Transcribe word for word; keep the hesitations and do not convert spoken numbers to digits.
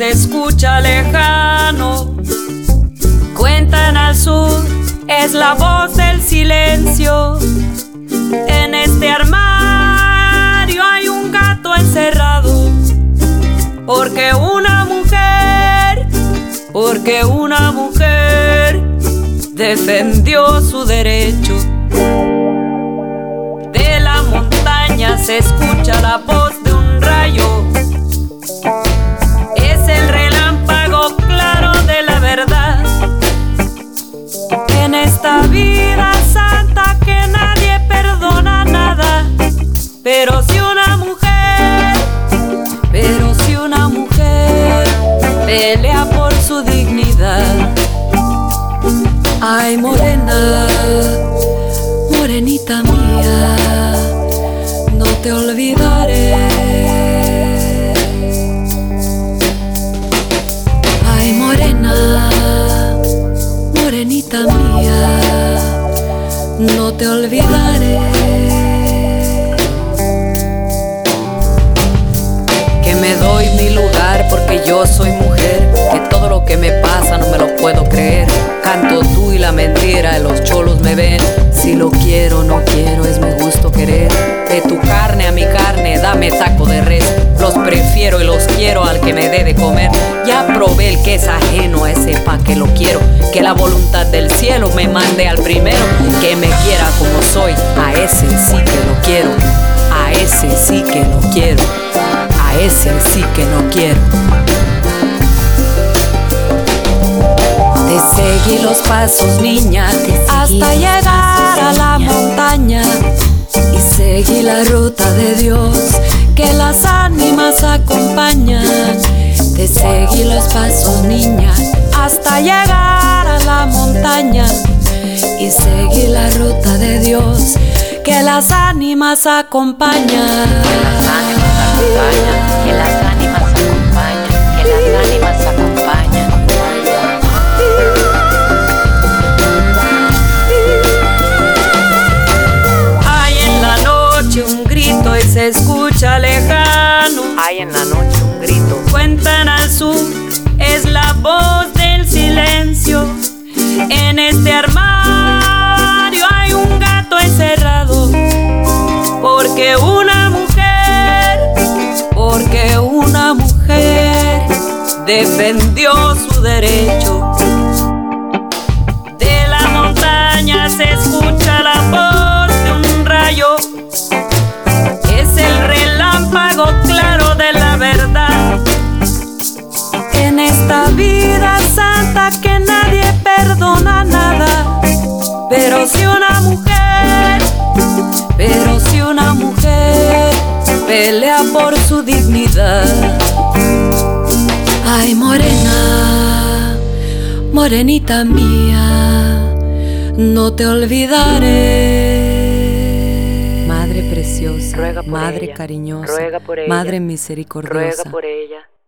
se escucha lejano. Cuentan al sur, es la voz del silencio. En este armario hay un gato encerrado. Porque una mujer, porque una mujer defendió su derecho. De la montaña se escucha la voz de un rayo. Es el relámpago claro de la verdad. En esta vida santa que nadie perdona nada. Pero si una mujer, pero si una mujer pelea por su dignidad. Ay, morena, morenita mía, no te olvidaré. Ay, morena, morenita mía, no te olvidaré. Que me doy mi lugar porque yo soy mujer, que todo lo que me pasa no me lo puedo creer. Canto tú y la mentira, los cholos me ven. Si lo quiero, no quiero, es mi gusto querer. De tu carne a mi carne, dame taco de res. Los prefiero y los quiero al que me dé de comer. Ya probé el que es ajeno, a ese pa' que lo quiero. Que la voluntad del cielo me mande al primero. Que me quiera como soy, a ese sí que lo quiero. A ese sí que lo quiero. A ese sí que no quiero. Te seguí los pasos, niña, hasta llegar a la montaña. Y seguí la ruta de Dios que las ánimas acompañan. Te seguí los pasos, niña, hasta llegar a la montaña. Y seguí la ruta de Dios que las ánimas acompañan. Que las ánimas acompañan, que las ánimas acompañan, que las ánimas acompañan. Hay en la noche un grito y se escucha lejano. Hay en la noche un grito. Cuentan al sur, es la voz del silencio. En este armario hay un gato encerrado. Porque una mujer, porque una mujer defendió su derecho. De la montaña se escucha la voz de un rayo. Es el relámpago claro de la verdad. En esta vida santa que nadie perdona nada. Pero si una mujer, pero si una mujer pelea por su dignidad. Ay, morena, morenita mía, no te olvidaré. Madre preciosa, Ruega por madre ella, cariñosa, ruega por ella, madre misericordiosa, ruega por ella.